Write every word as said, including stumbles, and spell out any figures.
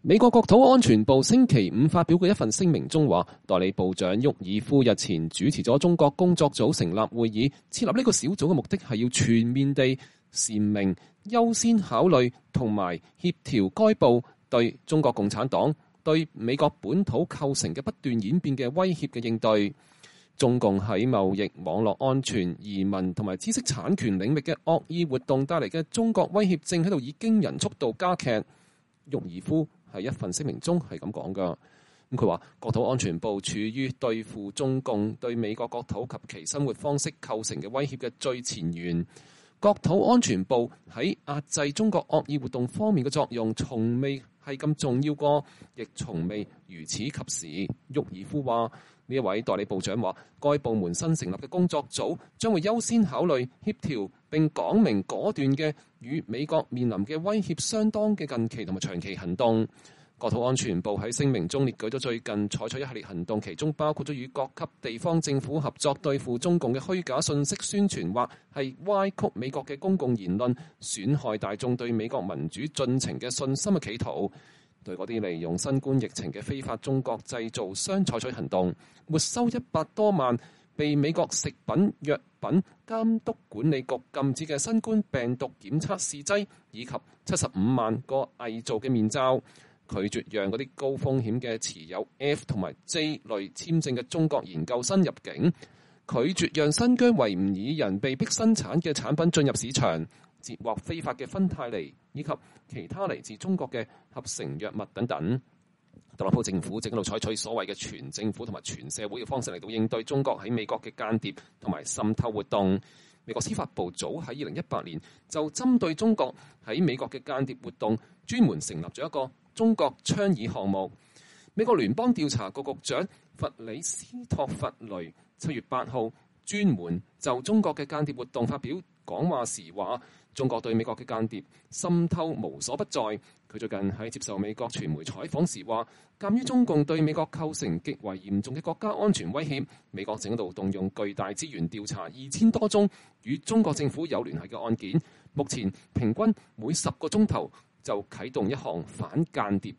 美國國土安全部星期五發表嘅一份聲明中話，代理部長沃爾夫日前主持咗中國工作組成立會議，設立呢個小組嘅目的係要全面地闡明優先考慮同埋協調該部對中國共產黨對美國本土構成嘅不斷演變嘅威脅嘅應對。中共喺貿易、網絡安全、移民同埋知識產權領域嘅惡意活動帶嚟嘅中國威脅正喺度以驚人速度加劇。沃爾夫喺一份聲明中係咁講㗎。咁佢話國土安全部處於對付中共對美國國土及其生活方式構成嘅威脅嘅最前沿。國土安全部喺壓制中國惡意活動方面嘅作用，從未係咁重要過，亦從未如此及時。沃爾夫話：呢一位代理部長話，該部門新成立嘅工作組將會優先考慮協調並講明果斷嘅與美國面臨嘅威脅相當嘅近期同埋長期行動。國土安全部喺聲明中列舉咗最近採取一系列行動，其中包括咗與各級地方政府合作對付中共嘅虛假信息宣傳，或係歪曲美國嘅公共言論，損害大眾對美國民主進程嘅信心嘅企圖。對嗰啲利用新冠疫情嘅非法中國製造商採取行動，沒收一百多萬被美國食品藥品監督管理局禁止嘅新冠病毒檢測試劑，以及七十五萬個偽造嘅面罩。拒絕讓嗰啲高風險嘅持有 F 同埋 J 類簽證嘅中國研究生入境，拒絕讓新疆維吾爾人被迫生產嘅產品進入市場，截獲非法嘅芬太尼以及其他嚟自中國嘅合成藥物等等。特朗普政府正喺度採取所謂嘅全政府同埋全社會嘅方式嚟到應對中國喺美國嘅間諜同埋滲透活動。美國司法部早喺二零一八年就針對中國喺美國嘅間諜活動，專門成立咗一個中國倡議項目。美國聯邦調查局局長弗里斯托弗雷七月八號專門就中國嘅間諜活動發表講話時話，中國對美國嘅間諜滲透無所不在。佢最近喺接受美國傳媒採訪時話，鑑於中共對美國構成極為嚴重嘅國家安全威脅，美國正喺度動用巨大資源調查二千多宗與中國政府有聯繫嘅案件，目前平均每十個鐘頭就啟動一項反間諜